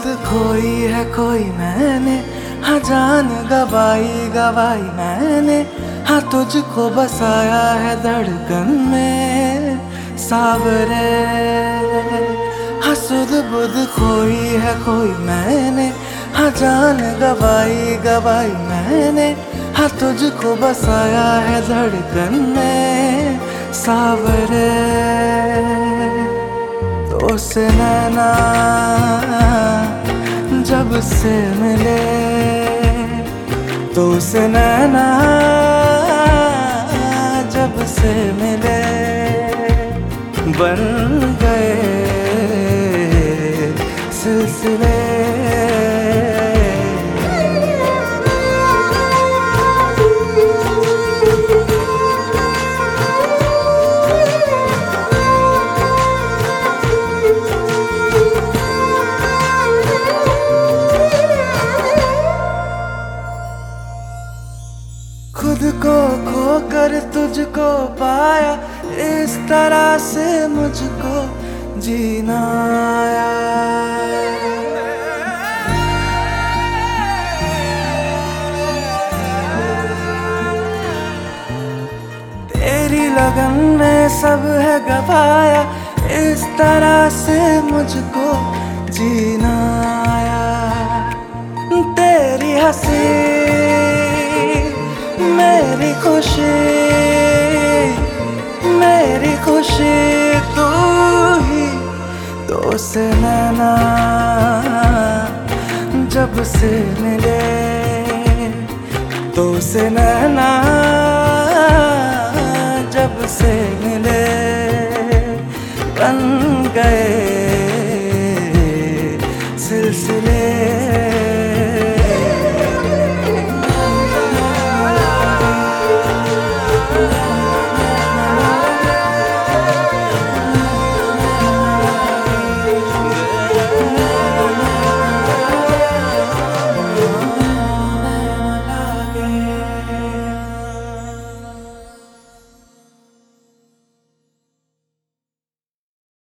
खुद खोई है कोई मैंने, हाँ जान गवाई गवाई मैंने, हाँ तुझको बसाया है धड़कन में सावरे। हाँ सुध बुध खोई है कोई मैंने, हाँ जान गवाई गवाई मैंने, हाँ तुझको बसाया है धड़कन में सावरे। तो से नैना जब से मिले, तो से नैना जब से मिले, बन गए सिलसिले। खुद को खोकर तुझको पाया, इस तरह से मुझको जीना आया। तेरी लगन में सब है गवाया, इस तरह से मुझको जीना आया। तेरी हंसी मेरी खुशी, मेरी खुशी तू ही। तो से नैना जब से मिले, तो से नैना जब से मिले, बन गए